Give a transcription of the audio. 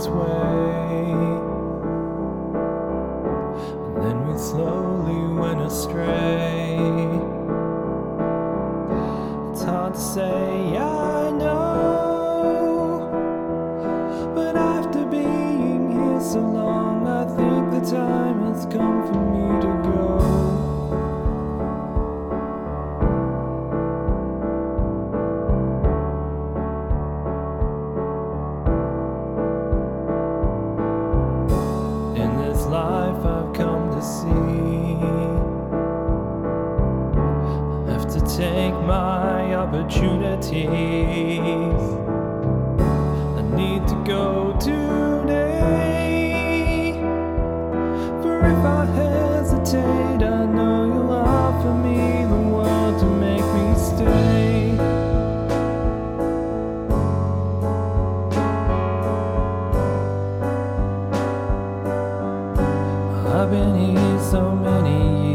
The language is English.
this way. And then we slowly went astray. It's hard to say, I know, but after being here so long, I think the time has come for me to go. Life I've come to see, I have to take my opportunities. I need to go today, for if I hesitate, I know you'll offer me the world to make me stay. I've been here so many years.